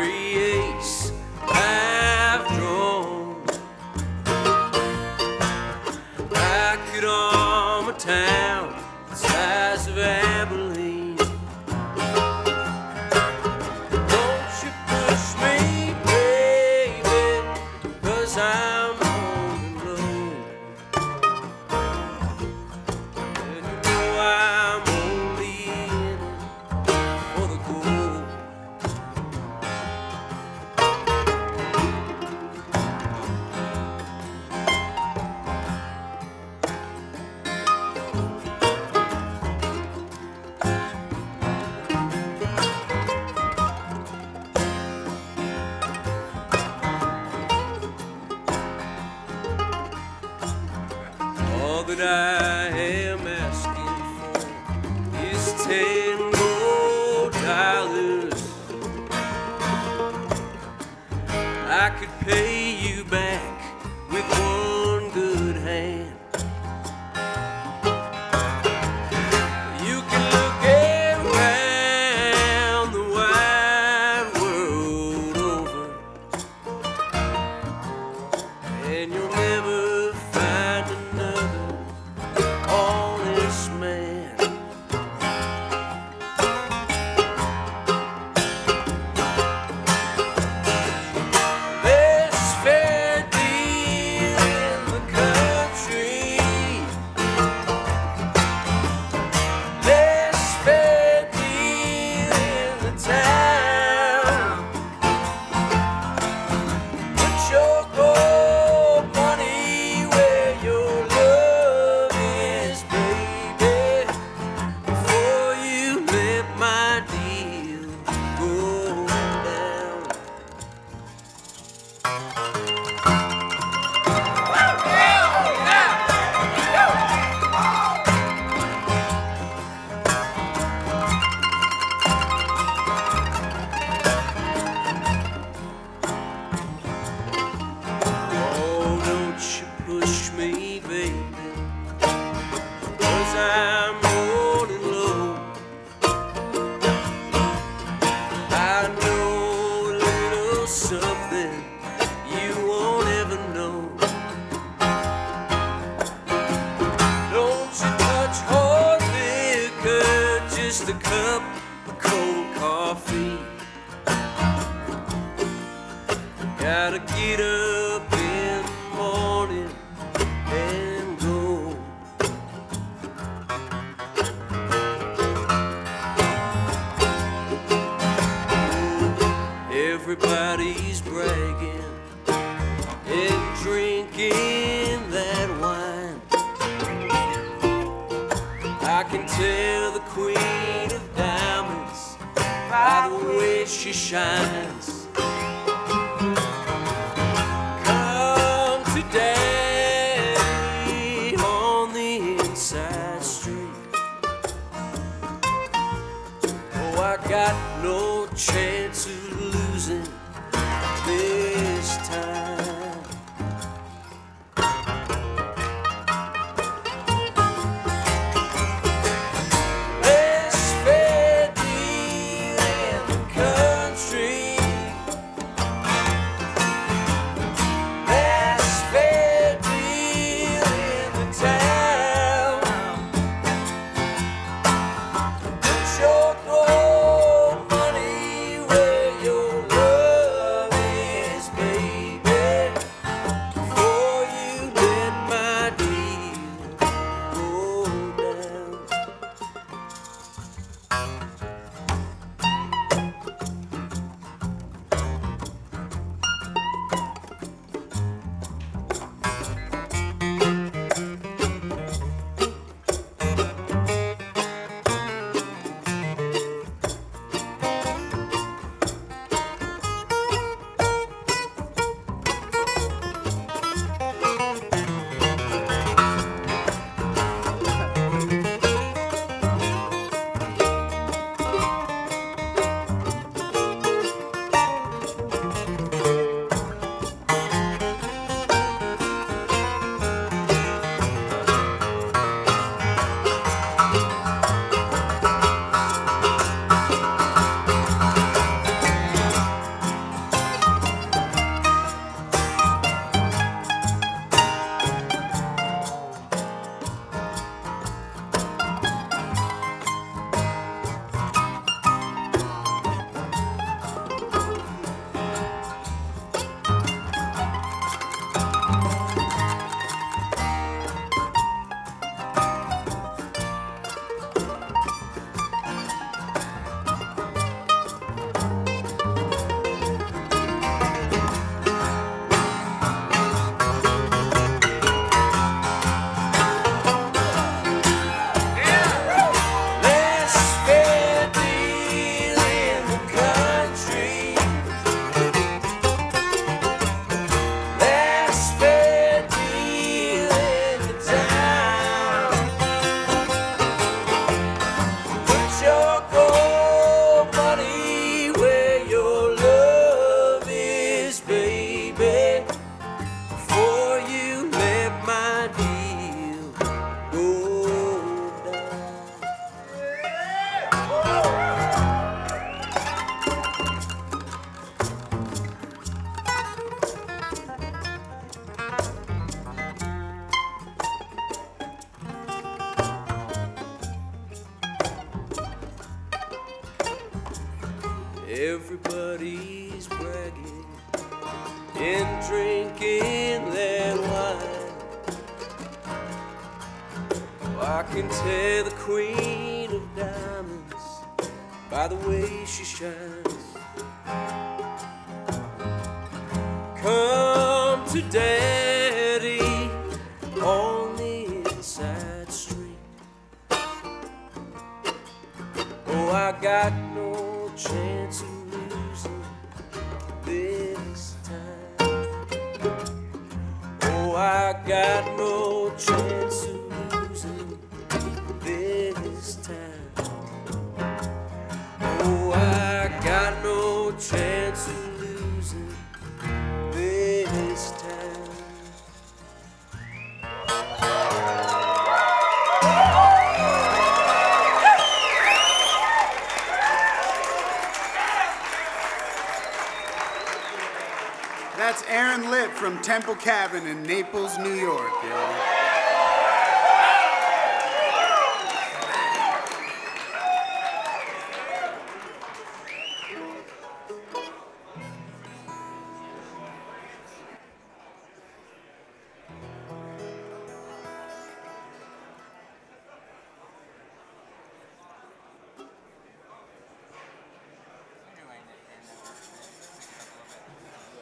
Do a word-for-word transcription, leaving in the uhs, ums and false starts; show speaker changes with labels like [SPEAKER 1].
[SPEAKER 1] every ace I've drawn. I could arm a town the size of Abilene. Don't you push me, baby, 'cause I'm holding low. And you know I'm only in it for the gold. All that I am asking for is ten gold dollars. I could pay you back with one good hand. You can look around the wide world over, and you'll never find another honest man. Best fair deal in the country. Best fair deal in the town. Put your gold money where your love is, baby, before you let my deal go down. Oh, don't you push me, baby, 'cause I'm holding low. I know a little something you won't ever know. Don't you touch hard liquor, just a cup of cold coffee. Gotta get up in the morning and go. Everybody's bragging and drinking that wine. I can tell the queen of diamonds by the way she shines. Come today on the inside street. Oh, I got no chance of losing this time. Best fair deal in the country. Best fair deal in the town. Put your gold money where your everybody's bragging and drinking that wine. Oh, I can tell the queen of diamonds by the way she shines. Come to daddy on the inside street. Oh, I got no chance of losing this time. Oh, I got no chance of losing this time. Oh, I got no chance of losing this time.
[SPEAKER 2] That's Aaron Litt from Temple Cabin in Naples, New York, yo.